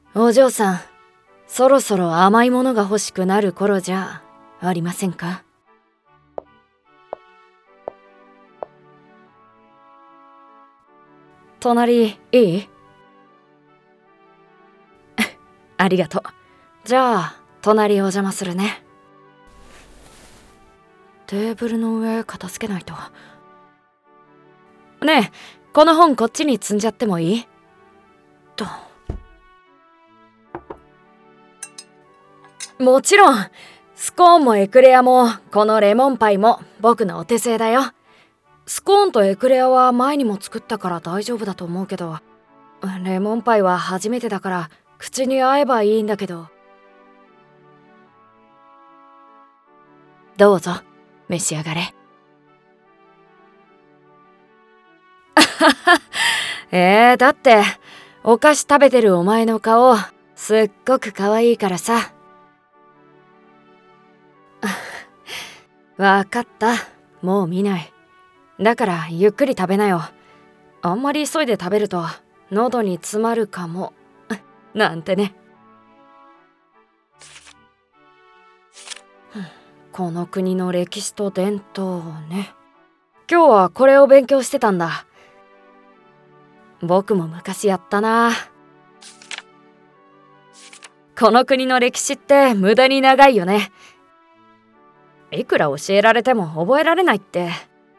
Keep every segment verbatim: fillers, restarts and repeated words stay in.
お嬢さん、そろそろ甘いものが欲しくなる頃じゃありませんか？隣いい？ありがとう。じゃあ隣お邪魔するね。テーブルの上片付けないと。ねえ、この本こっちに積んじゃってもいい？と。もちろん、スコーンもエクレアもこのレモンパイも僕のお手製だよ。スコーンとエクレアは前にも作ったから大丈夫だと思うけど、レモンパイは初めてだから口に合えばいいんだけど。どうぞ召し上がれ。えー、だってお菓子食べてるお前の顔すっごく可愛いからさ。わかった、もう見ない。だからゆっくり食べなよ。あんまり急いで食べると喉に詰まるかもなんてね。この国の歴史と伝統をね。今日はこれを勉強してたんだ。僕も昔やったな。この国の歴史って無駄に長いよね。いくら教えられても覚えられないって。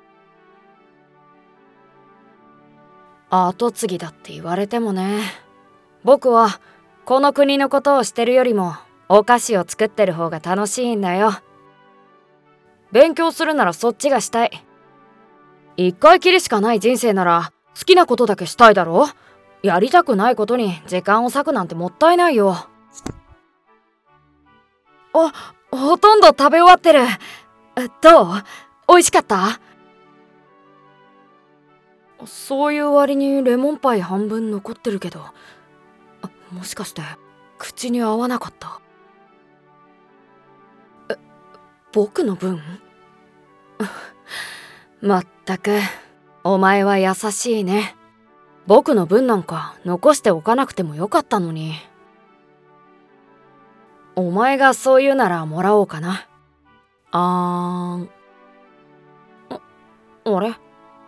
後継ぎだって言われてもね。僕はこの国のことをしてるよりもお菓子を作ってる方が楽しいんだよ。勉強するならそっちがしたい。一回きりしかない人生なら好きなことだけしたいだろ。やりたくないことに時間を割くなんてもったいないよ。あ、ほとんど食べ終わってる。どう？美味しかった？そういう割にレモンパイ半分残ってるけど、もしかして口に合わなかった？え、僕の分？まったくお前は優しいね。僕の分なんか残しておかなくてもよかったのに。お前がそう言うならもらおうかな。あーん。あ、あれ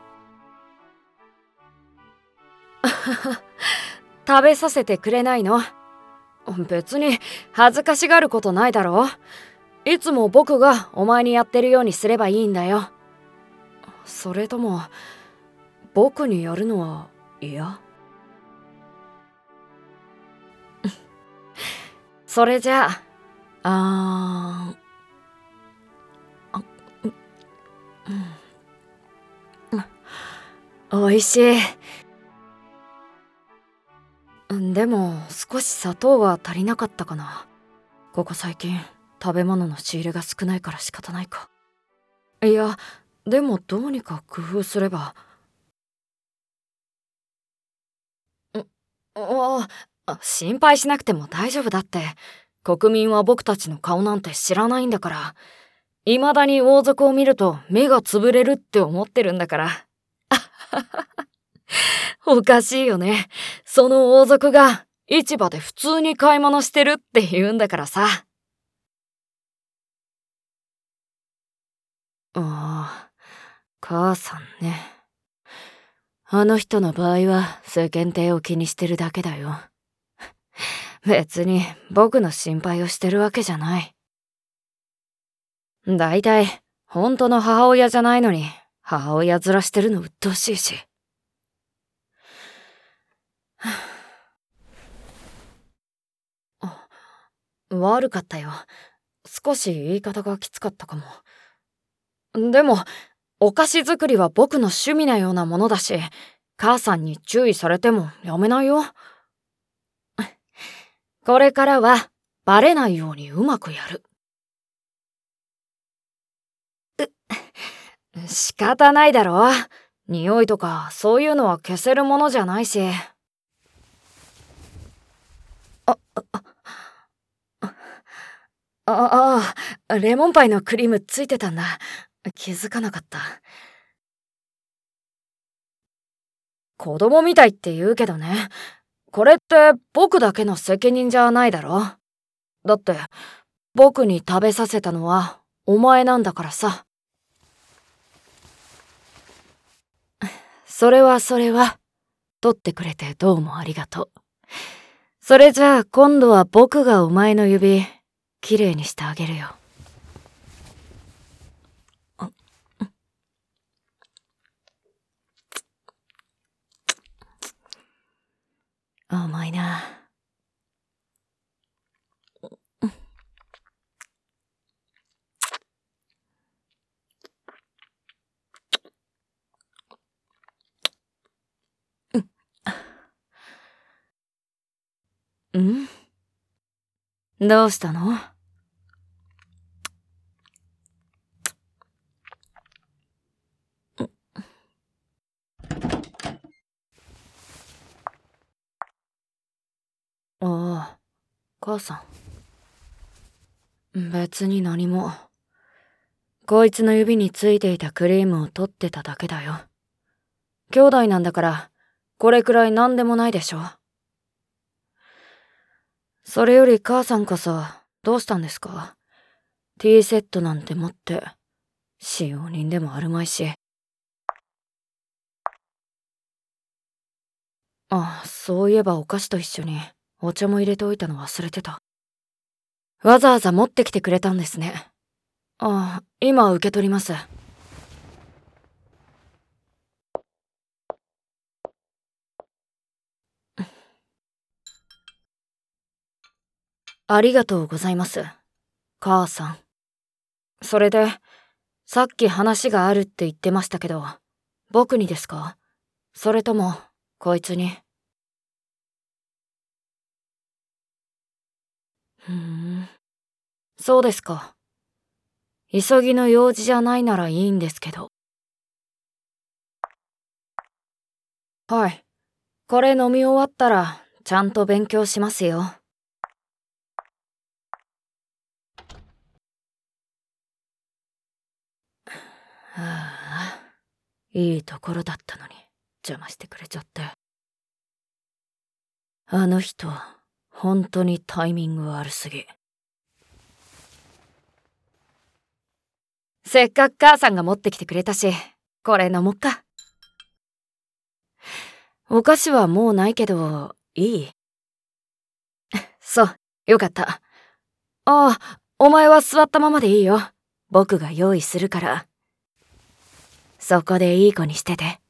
食べさせてくれないの？別に恥ずかしがることないだろ。いつも僕がお前にやってるようにすればいいんだよ。それとも僕にやるのは嫌？それじゃあ、あーあ、うん、おいしい。でも少し砂糖は足りなかったかな。ここ最近食べ物の仕入れが少ないから仕方ないか。いや、でもどうにか工夫すれば。んああ、心配しなくても大丈夫だって。国民は僕たちの顔なんて知らないんだから。未だに王族を見ると目がつぶれるって思ってるんだから。おかしいよね。その王族が市場で普通に買い物してるって言うんだからさ。ああ、母さんね。あの人の場合は世間体を気にしてるだけだよ。別に僕の心配をしてるわけじゃない。だいたい本当の母親じゃないのに母親面してるの鬱陶しいし。悪かったよ。少し言い方がきつかったかも。でもお菓子作りは僕の趣味なようなものだし、母さんに注意されてもやめないよ。これからはバレないようにうまくやる。う、仕方ないだろ。匂いとかそういうのは消せるものじゃないし。あ、あ、あ、ああ、レモンパイのクリームついてたんだ。気づかなかった。子供みたいって言うけどね。 これって僕だけの責任じゃないだろ。だって僕に食べさせたのはお前なんだからさ。それはそれは。取ってくれてどうもありがとう。それじゃあ今度は僕がお前の指きれいにしてあげるよ。甘いな。ん？どうしたの？ああ、母さん。別に何も。こいつの指についていたクリームを取ってただけだよ。兄弟なんだから、これくらい何でもないでしょ。それより母さんこそ、どうしたんですか？ティーセットなんて持って、使用人でもあるまいし。あ、そういえばお菓子と一緒にお茶も入れておいたの忘れてた。わざわざ持ってきてくれたんですね。あ、今受け取ります。ありがとうございます、母さん。それで、さっき話があるって言ってましたけど、僕にですか？それとも、こいつに？ふーん、そうですか。急ぎの用事じゃないならいいんですけど。はい。これ飲み終わったら、ちゃんと勉強しますよ。はあ、いいところだったのに邪魔してくれちゃって。あの人、本当にタイミング悪すぎ。せっかく母さんが持ってきてくれたし、これ飲もっか。お菓子はもうないけど、いい？そう、よかった。ああ、お前は座ったままでいいよ。僕が用意するから。そこでいい子にしてて。